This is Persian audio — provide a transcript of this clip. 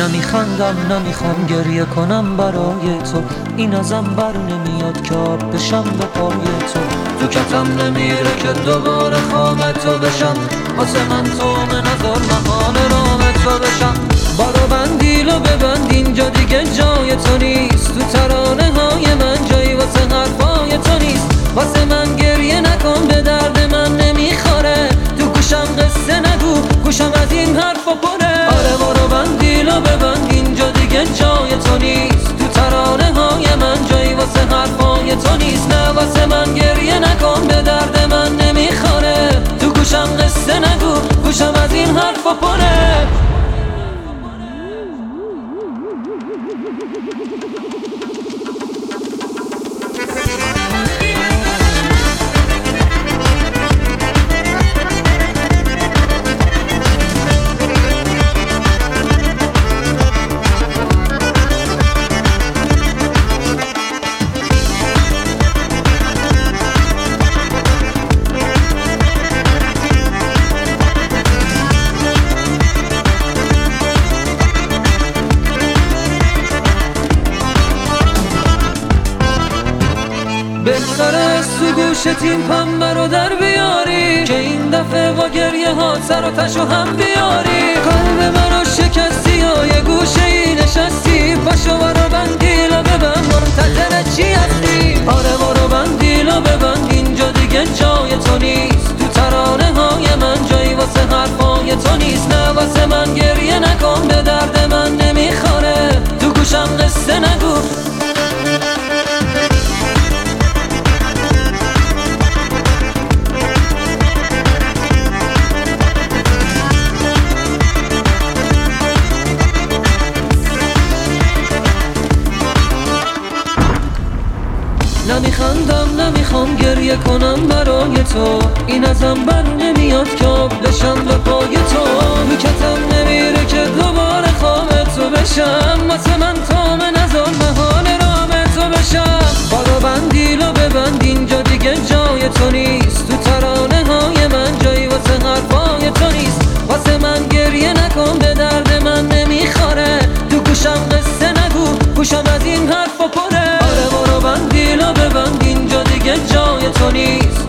نمیخندم نمیخوام گریه کنم برای تو، این ازم بر نمیاد که آب بشم به پای تو. تو کتم نمیره که دوباره خواب تو بشم، واسه من تو نظر محال رام تو بشم. بارو بندیلو ببند اینجا دیگه جای تو نیست، تو ترانه های من جایی واسه حرفای تو نیست. واسه من گریه نکن به درد من نمیخوره، تو گوشم قصه نگو گوشم از این حرفا پره. آره بارو بندیلو ببند اینجا دیگه جای تو نیست، تو ترانه های من جایی واسه حرفای تو نیست. نه واسه من گریه نکن به درد من نمیخوره، تو گوشم قصه نگو گوشم از این حرفا پره. بهتره تو گوشت این پنبه رو در بیاری، که این دفعه با گریه ها سر و تشو هم بیاری. قلب منو شکستی یا یه گوشه ای نشستی، پاشو برو بندیلو ببند منتظر چی هستی. آره برو بندیلو ببند اینجا دیگه جای تو نیست، تو ترانه های من جایی واسه حرفای تو نیست. نه واسه من گریه نکن به درد من نمیخوره، تو گوشم قصه نگو. نمیخندم نمیخوام گریه کنم برای تو، این ازم بر نمیاد که آب بشم به پای تو. تو کتم نمیره که دوباره خواب تو بشم، واسه من تام نزار محال رام تو بشم. بارو بندیلو ببند اینجا دیگه جای تو نیست، تو ترانه های من جایی واسه حرفای تو نیست. واسه من گریه نکن به درد من نمیخوره، تو گوشم قصه نگو گوشم از این حرفا پره. آره بارو بندیلو ببند اینجا دیگه جای تو نیست،